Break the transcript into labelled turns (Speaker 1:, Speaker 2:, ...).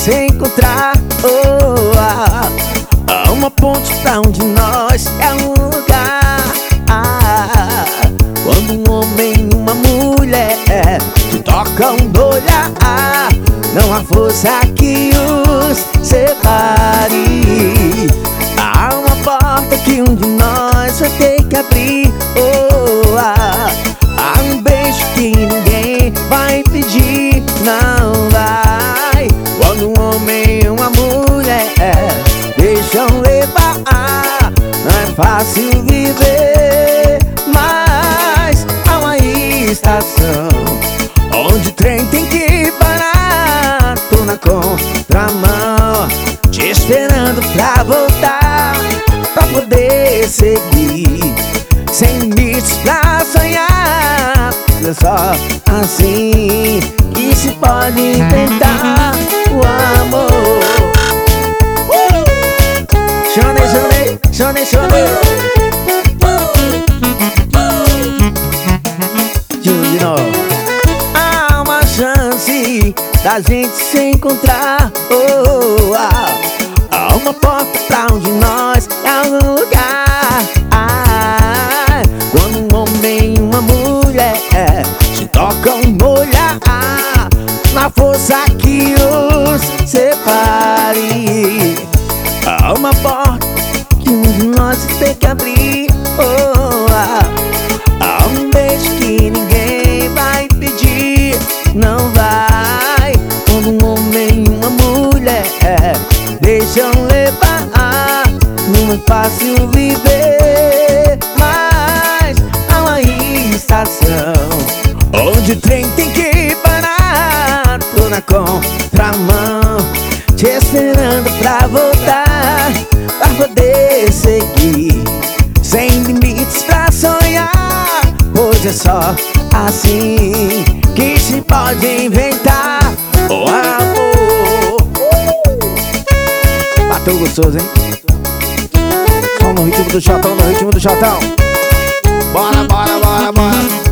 Speaker 1: se encontrar. Há uma ponte pra onde nós é um lugar. Quando um homem e uma mulher se tocam no olhar, não há força que os separe. Há uma porta que um de nós vai ter que abrir. Há um beijo que ninguém vai pedir, não vai. Quando um homem e uma mulher deixam levar, não é fácil viver. Mas há uma estação onde o trem tem que parar. Tô na contramão, te esperando pra voltar, pra poder seguir, sem limites pra sonhar. É só assim que se pode inventar o amor. Chonei, chonei, chonei, chonei. De novo. Há uma chance da gente se encontrar. Há uma porta pra onde nós é algum lugar. Quando um homem e uma mulher se tocam no olhar, na força que os separe. Há uma porta que um de nós tem que abrir. Há um beijo que ninguém vai pedir, não vai. Quando um homem e uma mulher deixam levar, não é fácil viver. Mas há uma estação onde o trem tem que parar. Tô na contramão, te esperando pra voltar, pra poder seguir, sem limites pra sonhar. Pois é só assim que se pode inventar o amor. Bateu gostoso, hein? Só no ritmo do chatão, no ritmo do chatão. Bora, bora, bora, bora.